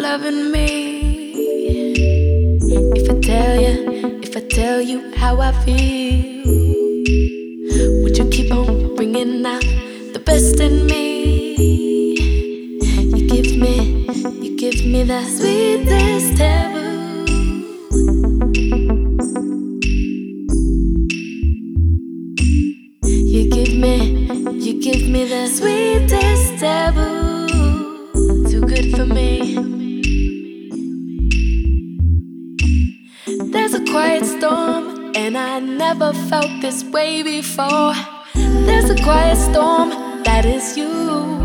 loving me. If I tell you how I feel, would you keep on bringing out the best in me? You give me the sweetest taboo. You give me the sweetest taboo. Too good for me. There's a quiet storm, and I never felt this way before. There's a quiet storm, that is you.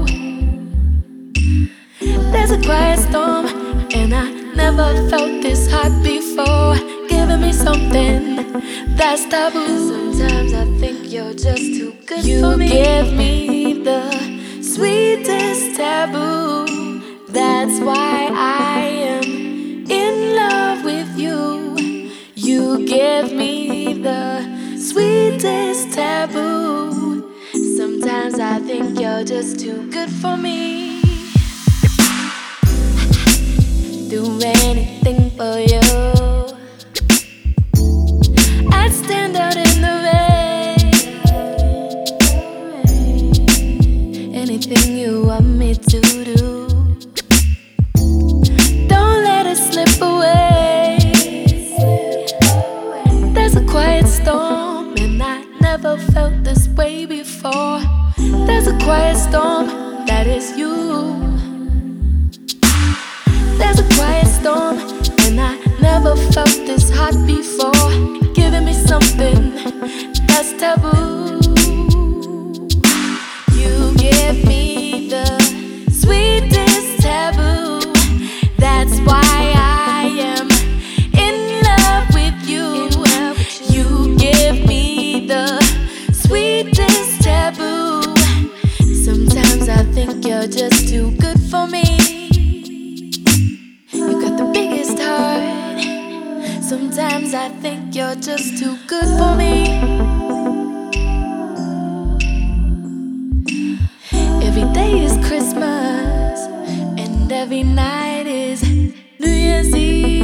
There's a quiet storm, and I never felt this hot before. Giving me something that's taboo. Sometimes I think you're just too good for me. You give me the sweetest taboo. That's why I am in love with you. You give me the sweetest taboo. Sometimes I think you're just too good for me. Do anything for you. I'd stand out in the rain. Anything you want me to do. Don't let it slip away. There's a quiet storm, and I never felt this way before. There's a quiet storm, that is you. There's a quiet storm, and I never felt this hot before. Giving me something that's taboo. You give me the sweetest taboo. That's why I am in love with you. You give me the sweetest taboo. Sometimes I think you're just too good for me. Sometimes I think you're just too good for me. Every day is Christmas, and every night is New Year's Eve.